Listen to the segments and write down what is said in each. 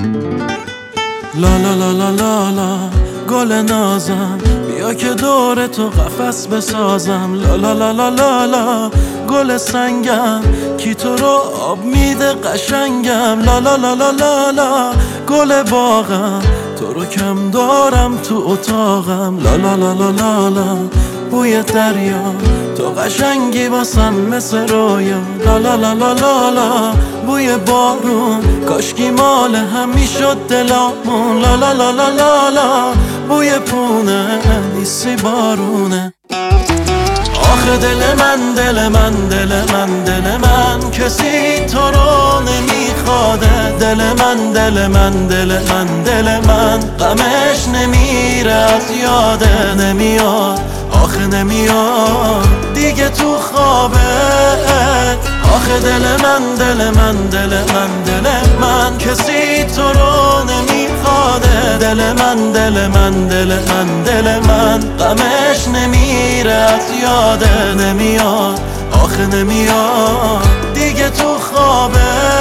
لا لا لا لا لا لا گل نازم، بیا که دور تو قفس بسازم. لا لا لا لا لا لا گل سنگم، کی تو رو آب میده قشنگم. لا لا لا لا لا لا گل باغم، تو رو کم دارم تو اتاقم. لا لا لا لا لا لا بوی دریا، تو قشنگی واسم مثل رویا. لا لا لا لا لا لا بوی بارون، کاشکی مال هم میشد دلامون. لا لا لا لا لا لا بوی پونه، نیستی بارونه. آخه دل من دل من دل من دل من، کسی تو رو نمیخواده. دل من دل من دل من دل من، غمش نمیره از یاده. نمیاد آخه نمیاد دیگه تو خوابه. آخه دل من دل من دل من دل من، کسی تو رو نمیخواده. دل من دل من دل من دل من، غمش نمیره از یاده. نمیاد آخه نمیاد دیگه تو خوابه.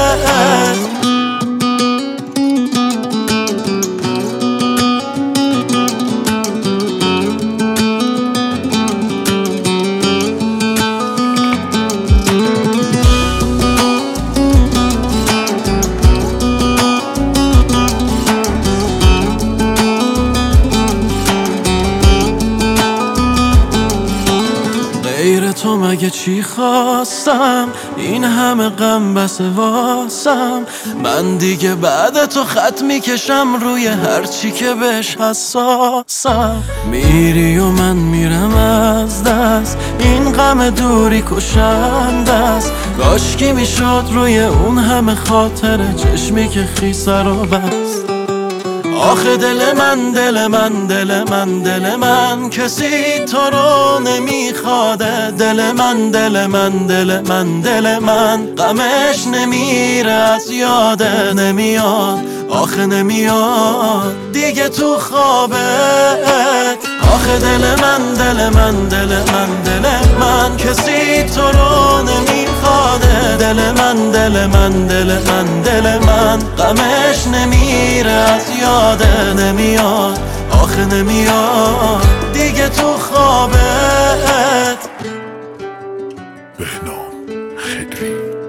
غیر تو مگه چی خواستم، این همه غم بس واسم. من دیگه بعد تو خط میکشم روی هرچی که بهش حساسم. میری و من میرم از دست، این غم دوری کشنده است. کاشکی میشد روی اون همه خاطره چشمی که خیسه رو بست. آخه دل من دل من دل من دل من، کسی تو رو نمیخواده. دل من دل من دل من دل من، غمش نمیره از یاده. نمیاد آخه نمیاد دیگه تو خوابه. آخه دل من دل من دل من دل من، کسی تو رو نمیخواده. دل من دل من دل من دل من، غمش نمیره از یاده. نمیاد آخه نمیاد دیگه تو خوابت. بهنام خدری.